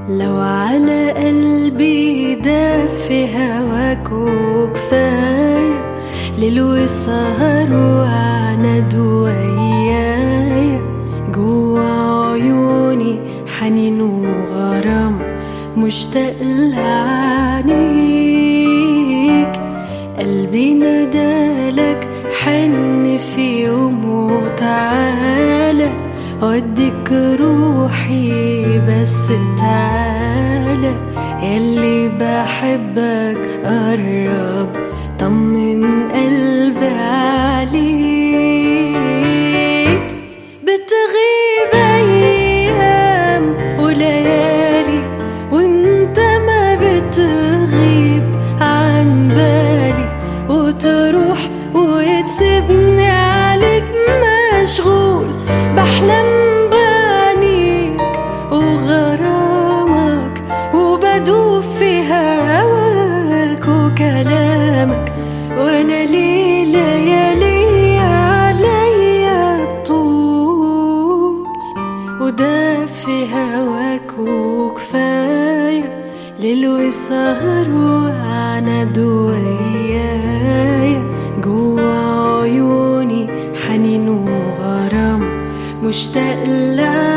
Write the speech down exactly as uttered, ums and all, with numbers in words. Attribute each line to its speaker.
Speaker 1: لو على قلبي داب في هواك وكفاية ليل وسهر وعند ويايا جوا عيوني حنين وغرام مشتاق لعينيك. قلبي نادالك حن في يوم وتعالى وديك روحي بس تعالى ياللي بحبك قرب طمن قلبي عليك. بتغيب ايام وليالي وانت ما بتغيب عن بالي وتروح وتسيبني عليك مشغول بحلم بعينيك وغرامك وبدوب في هواك وكلامك وانا ليه ليالي عليا طول وده في هواك وكفاية ليل وسهر وعند ويايا جوا عيوني حنين وغرام مشتاق لك.